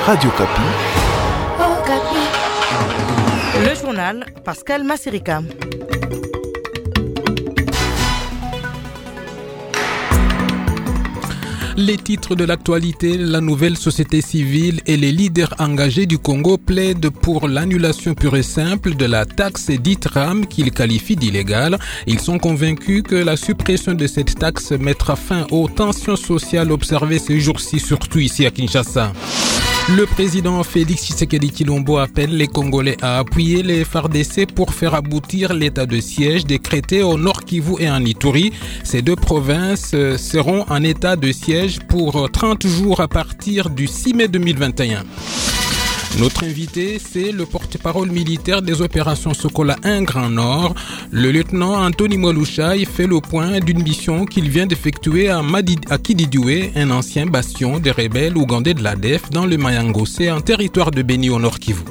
Radio Kapi. Le journal Pascal Massirika. Les titres de l'actualité, la nouvelle société civile et les leaders engagés du Congo plaident pour l'annulation pure et simple de la taxe dite RAM qu'ils qualifient d'illégale. Ils sont convaincus que la suppression de cette taxe mettra fin aux tensions sociales observées ces jours-ci, surtout ici à Kinshasa. Le président Félix Tshisekedi Tshilombo appelle les Congolais à appuyer les FARDC pour faire aboutir l'état de siège décrété au Nord Kivu et en Ituri. Ces deux provinces seront en état de siège pour 30 jours à partir du 6 mai 2021. Notre invité, c'est le porte-parole militaire des opérations Sokola 1 Grand Nord. Le lieutenant Anthony Mwalushaï fait le point d'une mission qu'il vient d'effectuer à Kididoué, un ancien bastion des rebelles ougandais de l'ADF dans le Mayangosé, en territoire de Béni au Nord Kivu.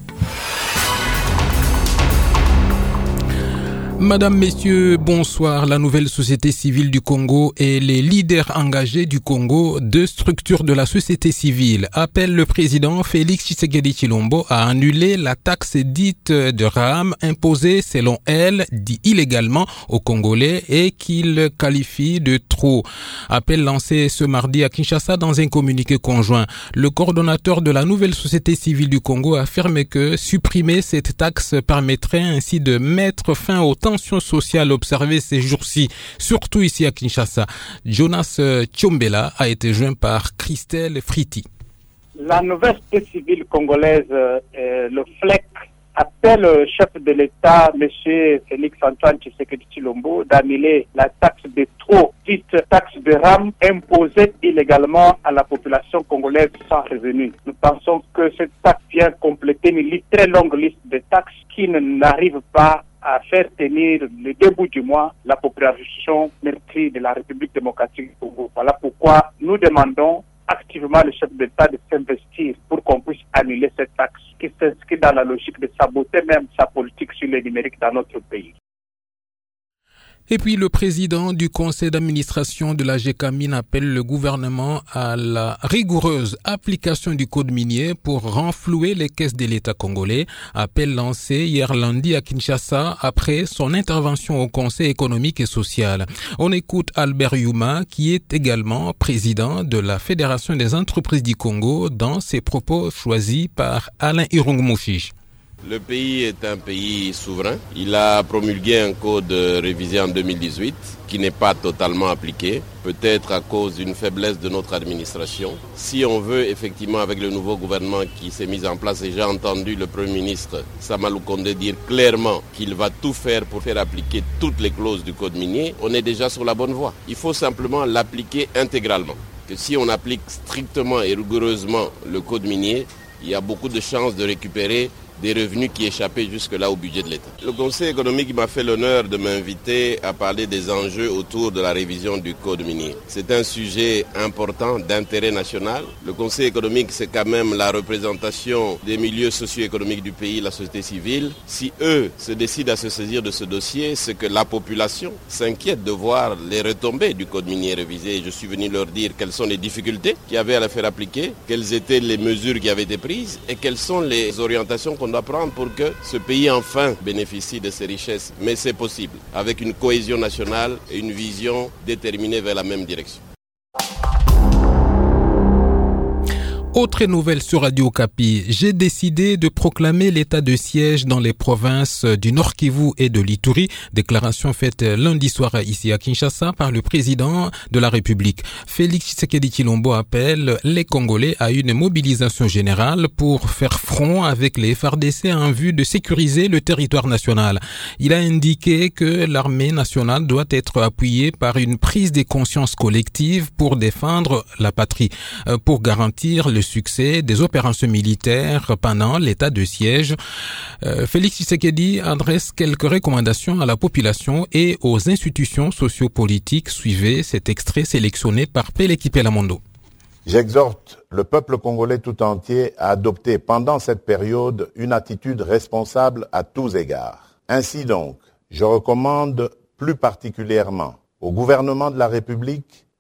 Madame, Messieurs, bonsoir. La nouvelle société civile du Congo et les leaders engagés du Congo, deux structures de la société civile, appellent le président Félix Tshisekedi Tshilombo à annuler la taxe dite de RAM imposée selon elle, dit illégalement aux Congolais et qu'il qualifie de trop. Appel lancé ce mardi à Kinshasa dans un communiqué conjoint. Le coordonnateur de la nouvelle société civile du Congo affirme que supprimer cette taxe permettrait ainsi de mettre fin aux tensions sociales observées ces jours-ci, surtout ici à Kinshasa. Jonas Tchombela a été joint par Christelle Friti. La nouvelle société civile congolaise, le FLEC, appelle le chef de l'État, M. Félix Antoine Tshisekedi Tshilombo, d'annuler la taxe de trop, dite taxe de RAM, imposée illégalement à la population congolaise sans revenu. Nous pensons que cette taxe vient compléter une très longue liste de taxes qui n'arrivent pas à faire tenir le début du mois la population meurtrie de la République démocratique du Congo. Voilà pourquoi nous demandons activement le chef d'État de s'investir pour qu'on puisse annuler cette taxe qui s'inscrit dans la logique de saboter même sa politique sur le numérique dans notre pays. Et puis le président du conseil d'administration de la GECAMINE appelle le gouvernement à la rigoureuse application du code minier pour renflouer les caisses de l'État congolais. Appel lancé hier lundi à Kinshasa après son intervention au conseil économique et social. On écoute Albert Youma qui est également président de la Fédération des entreprises du Congo dans ses propos choisis par Alain Irungmouchiche. Le pays est un pays souverain. Il a promulgué un code révisé en 2018 qui n'est pas totalement appliqué, peut-être à cause d'une faiblesse de notre administration. Si on veut effectivement avec le nouveau gouvernement qui s'est mis en place, et j'ai entendu le Premier ministre Sama Lukonde dire clairement qu'il va tout faire pour faire appliquer toutes les clauses du code minier, on est déjà sur la bonne voie. Il faut simplement l'appliquer intégralement. Que si on applique strictement et rigoureusement le code minier, il y a beaucoup de chances de récupérer des revenus qui échappaient jusque-là au budget de l'État. Le Conseil économique m'a fait l'honneur de m'inviter à parler des enjeux autour de la révision du code minier. C'est un sujet important d'intérêt national. Le Conseil économique, c'est quand même la représentation des milieux socio-économiques du pays, la société civile. Si eux se décident à se saisir de ce dossier, c'est que la population s'inquiète de voir les retombées du code minier révisé. Je suis venu leur dire quelles sont les difficultés qu'il y avait à la faire appliquer, quelles étaient les mesures qui avaient été prises et quelles sont les orientations qu'on doit prendre pour que ce pays enfin bénéficie de ses richesses. Mais c'est possible, avec une cohésion nationale et une vision déterminée vers la même direction. Autre nouvelle sur Radio Kapi, j'ai décidé de proclamer l'état de siège dans les provinces du Nord Kivu et de l'Ituri, déclaration faite lundi soir ici à Kinshasa par le président de la République. Félix Tshisekedi Tshilombo appelle les Congolais à une mobilisation générale pour faire front avec les FARDC en vue de sécuriser le territoire national. Il a indiqué que l'armée nationale doit être appuyée par une prise de conscience collective pour défendre la patrie, pour garantir le succès des opérations militaires pendant l'état de siège. Félix Tshisekedi adresse quelques recommandations à la population et aux institutions sociopolitiques. Suivez cet extrait sélectionné par Peleki Lamondo. J'exhorte le peuple congolais tout entier à adopter pendant cette période une attitude responsable à tous égards. Ainsi donc, je recommande plus particulièrement au gouvernement de la République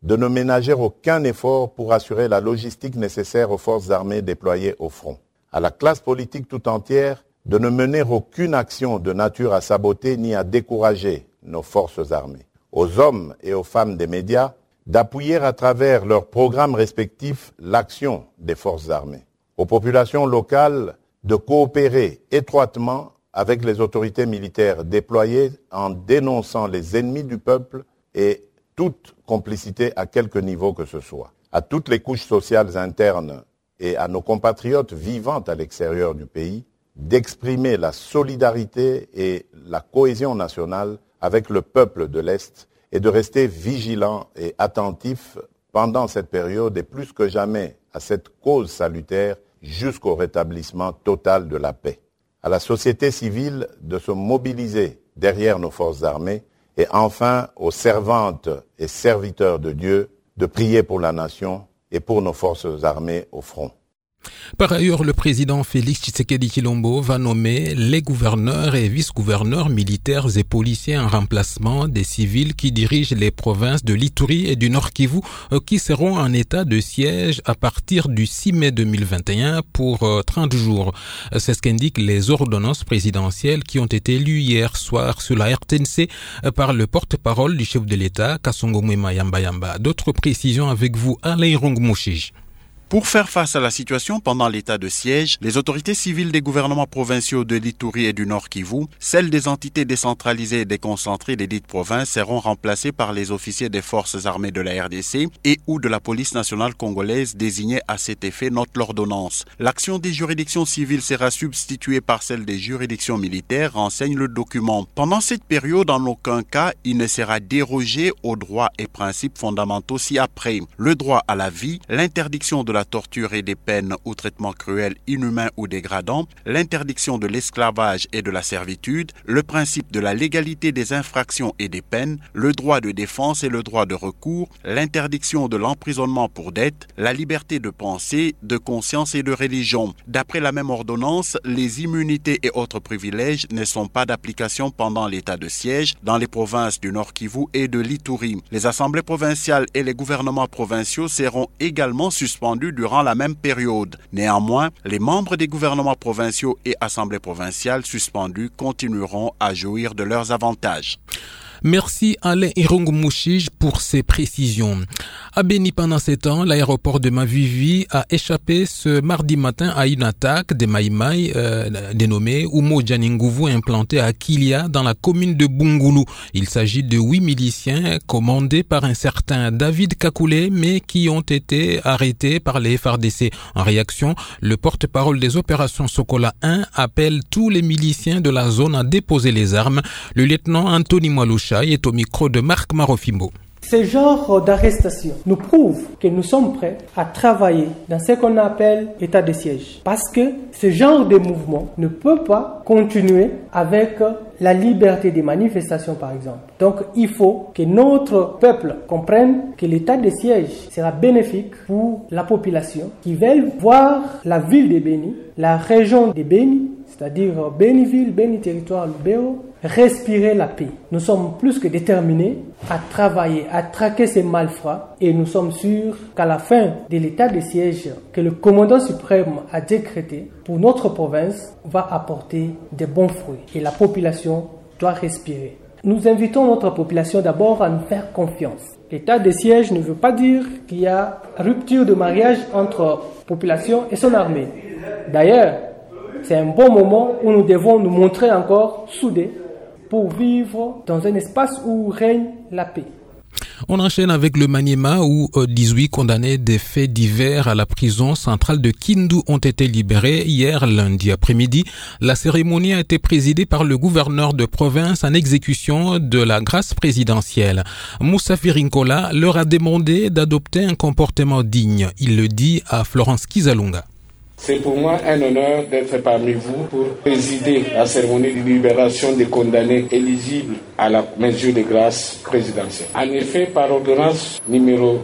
de ne ménager aucun effort pour assurer la logistique nécessaire aux forces armées déployées au front. À la classe politique tout entière de ne mener aucune action de nature à saboter ni à décourager nos forces armées. Aux hommes et aux femmes des médias d'appuyer à travers leurs programmes respectifs l'action des forces armées. Aux populations locales de coopérer étroitement avec les autorités militaires déployées en dénonçant les ennemis du peuple et toute complicité à quelque niveau que ce soit. À toutes les couches sociales internes et à nos compatriotes vivant à l'extérieur du pays, d'exprimer la solidarité et la cohésion nationale avec le peuple de l'Est et de rester vigilants et attentifs pendant cette période et plus que jamais à cette cause salutaire jusqu'au rétablissement total de la paix. À la société civile de se mobiliser derrière nos forces armées et enfin aux servantes et serviteurs de Dieu de prier pour la nation et pour nos forces armées au front. Par ailleurs, le président Félix Tshisekedi Tshilombo va nommer les gouverneurs et vice-gouverneurs militaires et policiers en remplacement des civils qui dirigent les provinces de l'Ituri et du Nord Kivu qui seront en état de siège à partir du 6 mai 2021 pour 30 jours. C'est ce qu'indiquent les ordonnances présidentielles qui ont été lues hier soir sur la RTNC par le porte-parole du chef de l'État, Kasongo Mwema Yamba Yamba. D'autres précisions avec vous, Alain Irung Mouchige. Pour faire face à la situation pendant l'état de siège, les autorités civiles des gouvernements provinciaux de l'Ituri et du Nord Kivu, celles des entités décentralisées et déconcentrées des dites provinces seront remplacées par les officiers des forces armées de la RDC et ou de la police nationale congolaise désignés à cet effet, note l'ordonnance. L'action des juridictions civiles sera substituée par celle des juridictions militaires, renseigne le document. Pendant cette période, en aucun cas, il ne sera dérogé aux droits et principes fondamentaux ci-après. Le droit à la vie, l'interdiction de la torture et des peines ou traitements cruels, inhumains ou dégradants, l'interdiction de l'esclavage et de la servitude, le principe de la légalité des infractions et des peines, le droit de défense et le droit de recours, l'interdiction de l'emprisonnement pour dette, la liberté de pensée, de conscience et de religion. D'après la même ordonnance, les immunités et autres privilèges ne sont pas d'application pendant l'état de siège dans les provinces du Nord Kivu et de l'Ituri. Les assemblées provinciales et les gouvernements provinciaux seront également suspendus durant la même période. Néanmoins, les membres des gouvernements provinciaux et assemblées provinciales suspendues continueront à jouir de leurs avantages. Merci Alain Irung Mouchige pour ces précisions. À Beni, pendant ces temps, l'aéroport de Mavivi a échappé ce mardi matin à une attaque des Maïmaï dénommée Umo Djaningouvou implantée à Kilia dans la commune de Bungulu. Il s'agit de 8 miliciens commandés par un certain David Kakoulé mais qui ont été arrêtés par les FARDC. En réaction, le porte-parole des opérations Sokola 1 appelle tous les miliciens de la zone à déposer les armes. Le lieutenant Anthony Mwalusha est au micro de Marc Marofimbo. Ce genre d'arrestation nous prouve que nous sommes prêts à travailler dans ce qu'on appelle état de siège. Parce que ce genre de mouvement ne peut pas continuer avec la liberté des manifestations, par exemple. Donc, il faut que notre peuple comprenne que l'état de siège sera bénéfique pour la population qui veut voir la ville de Beni, la région de Beni, c'est-à-dire Béniville, Béni Territoire, Lubero, respirer la paix. Nous sommes plus que déterminés à travailler, à traquer ces malfrats et nous sommes sûrs qu'à la fin de l'état de siège que le commandant suprême a décrété pour notre province va apporter de bons fruits et la population doit respirer. Nous invitons notre population d'abord à nous faire confiance. L'état de siège ne veut pas dire qu'il y a rupture de mariage entre population et son armée. D'ailleurs, c'est un bon moment où nous devons nous montrer encore soudés pour vivre dans un espace où règne la paix. On enchaîne avec le Maniema où 18 condamnés des faits divers à la prison centrale de Kindu ont été libérés hier lundi après-midi. La cérémonie a été présidée par le gouverneur de province en exécution de la grâce présidentielle. Moussa Firinkola leur a demandé d'adopter un comportement digne. Il le dit à Florence Kizalunga. C'est pour moi un honneur d'être parmi vous pour présider la cérémonie de libération des condamnés éligibles à la mesure de grâce présidentielle. En effet, par ordonnance numéro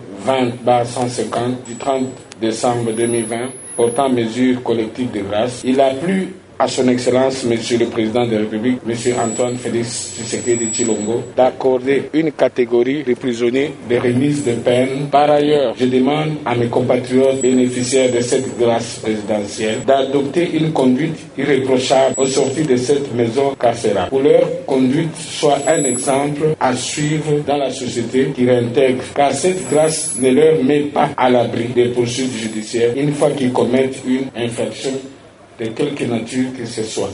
20/150 du 30 décembre 2020 portant mesure collective de grâce, il a plu à son Excellence, Monsieur le Président de la République, Monsieur Antoine Félix Tshisekedi Tshilombo, d'accorder une catégorie de prisonniers de remise de peine. Par ailleurs, je demande à mes compatriotes bénéficiaires de cette grâce présidentielle d'adopter une conduite irréprochable au sortir de cette maison carcérale. Pour leur conduite soit un exemple à suivre dans la société qui réintègre, car cette grâce ne leur met pas à l'abri des poursuites judiciaires une fois qu'ils commettent une infraction de quelque nature que ce soit.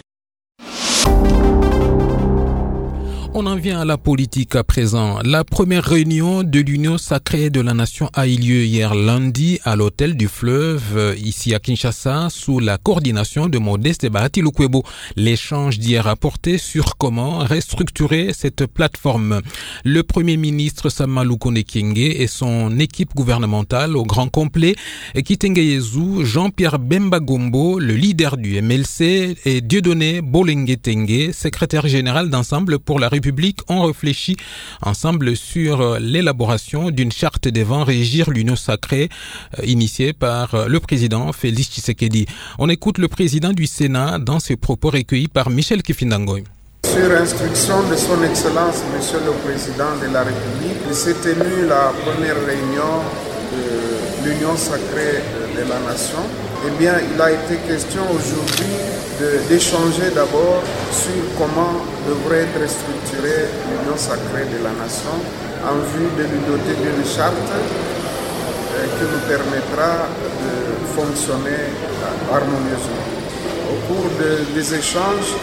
On en vient à la politique à présent. La première réunion de l'Union sacrée de la Nation a eu lieu hier lundi à l'hôtel du Fleuve, ici à Kinshasa, sous la coordination de Modeste Bahati Lukwebo. L'échange d'hier a porté sur comment restructurer cette plateforme. Le Premier ministre Sama Lukonde Kyenge et son équipe gouvernementale au grand complet, Kitenge Yezu, Jean-Pierre Bemba Gombo, le leader du MLC, et Dieudonné Bolenge Tengue, secrétaire général d'Ensemble pour la République, ont réfléchi ensemble sur l'élaboration d'une charte devant régir l'Union sacrée initiée par le président Félix Tshisekedi. On écoute le président du Sénat dans ses propos recueillis par Michel Kifindangoy. Sur instruction de son Excellence, Monsieur le Président de la République, il s'est tenu la première réunion de l'Union sacrée de la Nation. Eh bien, il a été question aujourd'hui d'échanger d'abord sur comment devrait être structurée l'Union sacrée de la Nation en vue de lui doter d'une charte qui nous permettra de fonctionner harmonieusement. Au cours des échanges,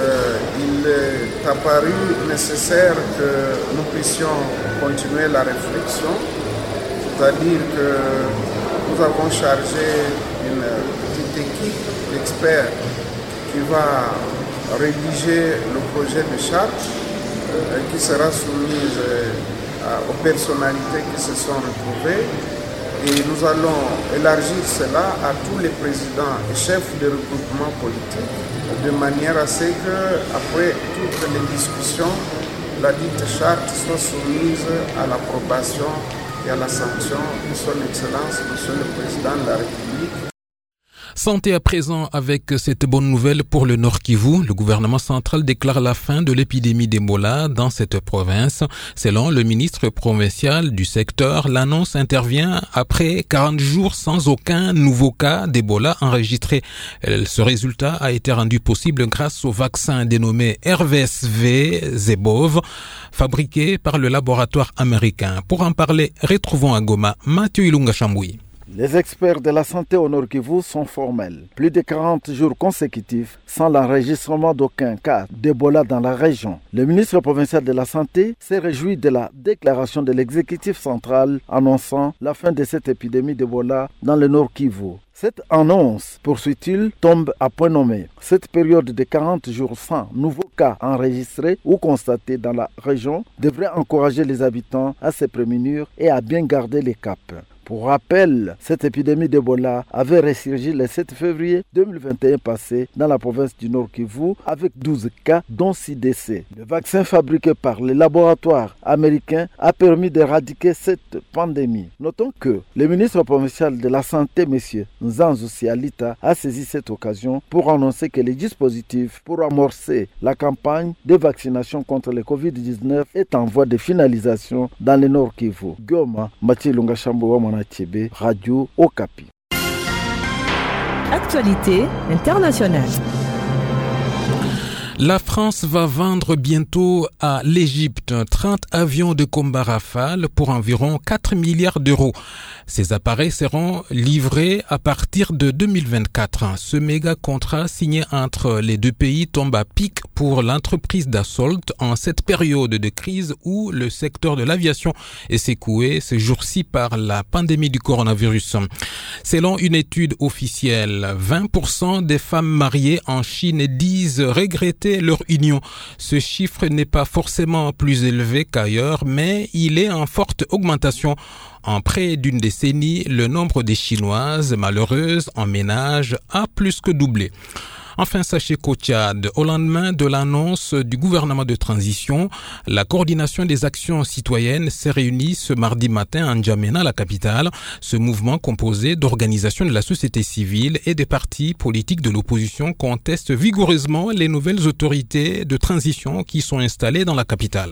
il est apparu nécessaire que nous puissions continuer la réflexion, c'est-à-dire que nous avons chargé une petite équipe d'experts qui va rédiger le projet de charte qui sera soumise aux personnalités qui se sont retrouvées. Et nous allons élargir cela à tous les présidents et chefs de regroupement politique, de manière à ce que, après toutes les discussions, la dite charte soit soumise à l'approbation et à la sanction de son Excellence, Monsieur le Président de la République. Santé à présent avec cette bonne nouvelle pour le Nord Kivu. Le gouvernement central déclare la fin de l'épidémie d'Ebola dans cette province. Selon le ministre provincial du secteur, l'annonce intervient après 40 jours sans aucun nouveau cas d'Ebola enregistré. Ce résultat a été rendu possible grâce au vaccin dénommé RVSV Zebov, fabriqué par le laboratoire américain. Pour en parler, retrouvons à Goma Mathieu Ilunga Chamboui. Les experts de la santé au Nord Kivu sont formels. Plus de 40 jours consécutifs sans l'enregistrement d'aucun cas d'Ebola dans la région. Le ministre provincial de la Santé s'est réjoui de la déclaration de l'exécutif central annonçant la fin de cette épidémie d'Ebola dans le Nord Kivu. Cette annonce, poursuit-il, tombe à point nommé. Cette période de 40 jours sans nouveaux cas enregistrés ou constatés dans la région devrait encourager les habitants à se prémunir et à bien garder les caps. Pour rappel, cette épidémie d'Ebola avait ressurgi le 7 février 2021 passé dans la province du Nord Kivu avec 12 cas dont 6 décès. Le vaccin fabriqué par les laboratoires américains a permis d'éradiquer cette pandémie. Notons que le ministre provincial de la Santé, M. Nzanzu Sialita, a saisi cette occasion pour annoncer que les dispositifs pour amorcer la campagne de vaccination contre le Covid-19 est en voie de finalisation dans le Nord Kivu. Goma, Mathieu Lunga Chamboua, Radio Okapi. Actualité internationale. La France va vendre bientôt à l'Égypte 30 avions de combat Rafale pour environ 4 milliards d'euros. Ces appareils seront livrés à partir de 2024. Ce méga contrat signé entre les deux pays tombe à pic pour l'entreprise Dassault en cette période de crise où le secteur de l'aviation est secoué ces jours-ci par la pandémie du coronavirus. Selon une étude officielle, 20% des femmes mariées en Chine disent regretter leur union. Ce chiffre n'est pas forcément plus élevé qu'ailleurs, mais il est en forte augmentation. En près d'une décennie, le nombre des Chinoises malheureuses en ménage a plus que doublé. Enfin, sachez qu'au Tchad, au lendemain de l'annonce du gouvernement de transition, la coordination des actions citoyennes s'est réunie ce mardi matin à N'Djamena, la capitale. Ce mouvement composé d'organisations de la société civile et des partis politiques de l'opposition conteste vigoureusement les nouvelles autorités de transition qui sont installées dans la capitale.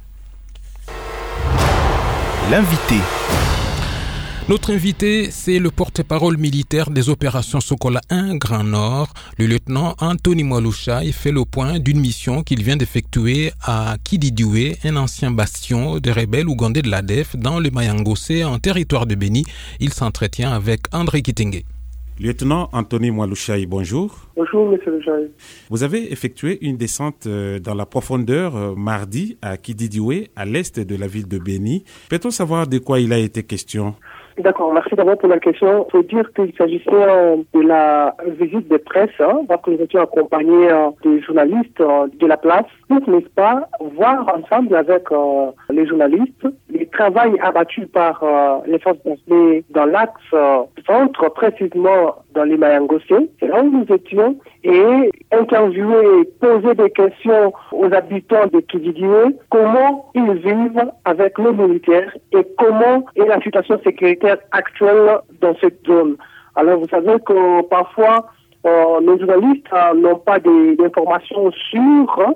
L'invité. Notre invité, c'est le porte-parole militaire des opérations Sokola 1 Grand Nord, le lieutenant Anthony Mwalusha. Il fait le point d'une mission qu'il vient d'effectuer à Kididiwe, un ancien bastion des rebelles ougandais de l'ADF dans le Mayangosé, en territoire de Béni. Il s'entretient avec André Kitenge. Lieutenant Anthony Mwalusha, bonjour. Bonjour, monsieur Lejaï. Vous avez effectué une descente dans la profondeur mardi à Kididiwe, à l'est de la ville de Béni. Peut-on savoir de quoi il a été question? D'accord, merci d'abord pour la question. Il faut dire qu'il s'agissait de la visite de presse, parce que nous étions accompagnés des journalistes de la place, pour, n'est-ce pas, voir ensemble avec les journalistes les travails abattus par les forces d'armée dans l'axe centre, précisément dans les Mayangosé. C'est là où nous étions, et interviewer, poser des questions aux habitants de Kididiwe, comment ils vivent avec les militaires et comment est la situation sécuritaire actuelle dans cette zone. Alors vous savez que parfois nos journalistes n'ont pas d'informations sûres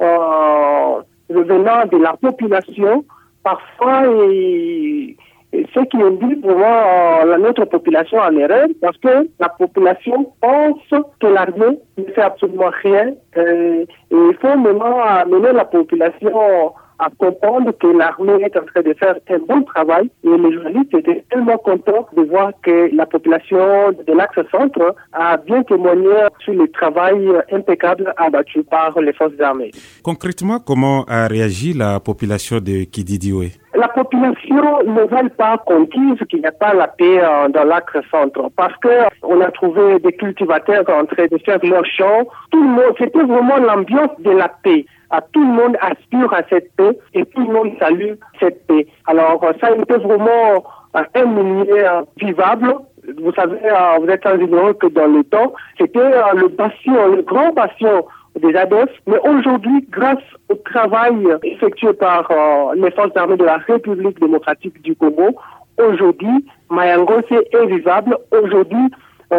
venant de la population. Parfois, ce qui indique vraiment notre population en erreur, parce que la population pense que l'armée ne fait absolument rien. Et il faut maintenant amener la population à comprendre que l'armée est en train de faire un bon travail, et les journalistes étaient tellement contents de voir que la population de l'axe centre a bien témoigné sur le travail impeccable abattu par les forces armées. Concrètement, comment a réagi la population de Kididiwe? La population ne veut pas qu'on dise qu'il n'y a pas la paix dans l'axe centre, parce que on a trouvé des cultivateurs en train de faire leurs champs. Tout le monde, c'était vraiment l'ambiance de la paix. Tout le monde aspire à cette paix et tout le monde salue cette paix. Alors ça a été vraiment un milieu vivable. Vous savez, vous êtes en ignorant que dans le temps, c'était le bastion, le grand bastion des ADF. Mais aujourd'hui, grâce au travail effectué par les forces armées de la République démocratique du Congo, aujourd'hui, Mayangosé est vivable. Aujourd'hui,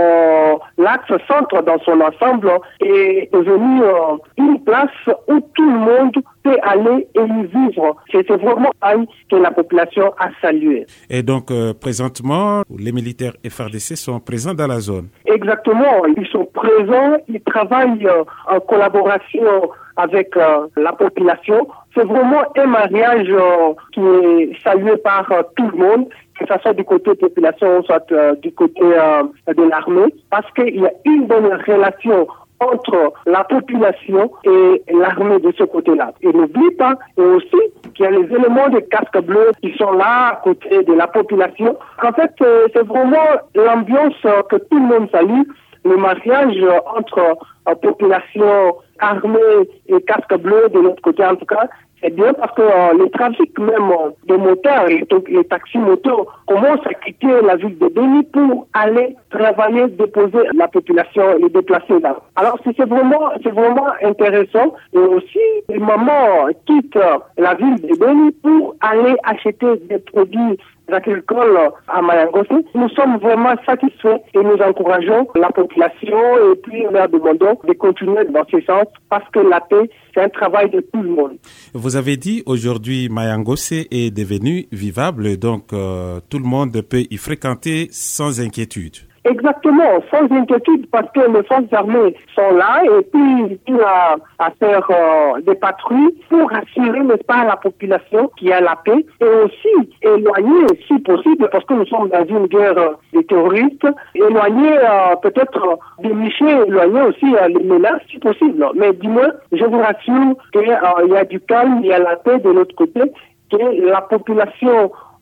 l'axe centre dans son ensemble est devenu une place où tout le monde peut aller et y vivre. C'est vraiment ça que la population a salué. Et donc, présentement, les militaires FARDC sont présents dans la zone? Exactement, ils sont présents, ils travaillent en collaboration avec la population. C'est vraiment un mariage qui est salué par tout le monde, que ce soit du côté population, soit du côté de l'armée, parce qu'il y a une bonne relation entre la population et l'armée de ce côté-là. Et n'oublie pas aussi qu'il y a les éléments de casque bleu qui sont là à côté de la population. En fait, c'est vraiment l'ambiance que tout le monde salue, le mariage entre population, armée et casque bleu de l'autre côté en tout cas. C'est bien parce que le trafic même de moteurs, les taxis motos commencent à quitter la ville de Béni pour aller travailler, déposer la population, les déplacer là. Alors c'est vraiment intéressant. Et aussi, les mamans quittent la ville de Béni pour aller acheter des produits agricoles à Mayangosé. Nous sommes vraiment satisfaits et nous encourageons la population et puis nous leur demandons de continuer dans ce sens parce que la paix, c'est un travail de tout le monde. Vous avez dit aujourd'hui Mayangosé est devenu vivable, donc tout le monde peut y fréquenter sans inquiétude. Exactement, sans inquiétude, parce que les forces armées sont là et puis il a à faire des patrouilles pour assurer, n'est-ce pas, la population qui a la paix et aussi éloigner, si possible, parce que nous sommes dans une guerre des terroristes, éloigner peut-être des michets, éloigner aussi les menaces, si possible. Mais du moins, je vous rassure qu'il y a du calme, il y a la paix de l'autre côté, que la population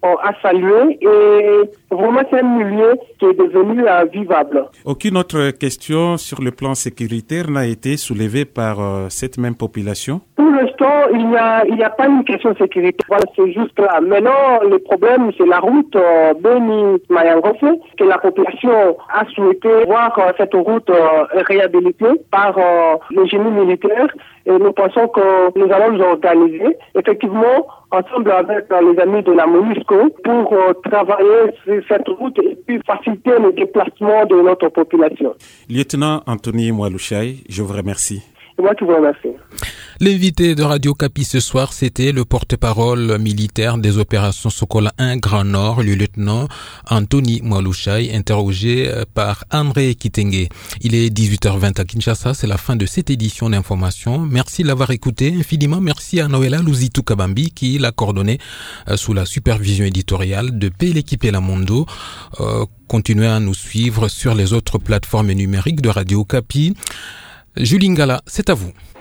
à saluer et vraiment c'est un milieu qui est devenu vivable. Aucune autre question sur le plan sécuritaire n'a été soulevée par cette même population? Pour l'instant, il n'y a pas une question de sécurité. Voilà, c'est juste là. Maintenant, le problème, c'est la route Beni-Mayangose, que la population a souhaité voir cette route réhabilitée par le génie militaire. Et nous pensons que nous allons nous organiser, effectivement, ensemble avec les amis de la MONUSCO, pour travailler sur cette route et puis faciliter le déplacement de notre population. Lieutenant Anthony Mwalushai, je vous remercie. C'est moi qui vous remercie. L'invité de Radio Kapi ce soir, c'était le porte-parole militaire des opérations Sokola 1 Grand Nord, le lieutenant Anthony Mwalushai, interrogé par André Kitenge. Il est 18h20 à Kinshasa, c'est la fin de cette édition d'information. Merci de l'avoir écouté infiniment. Merci à Noëlla Luzitu Kabambi qui l'a coordonné sous la supervision éditoriale de L'équipe et la Mondo. Continuez à nous suivre sur les autres plateformes numériques de Radio Kapi. Julie Ngala, c'est à vous.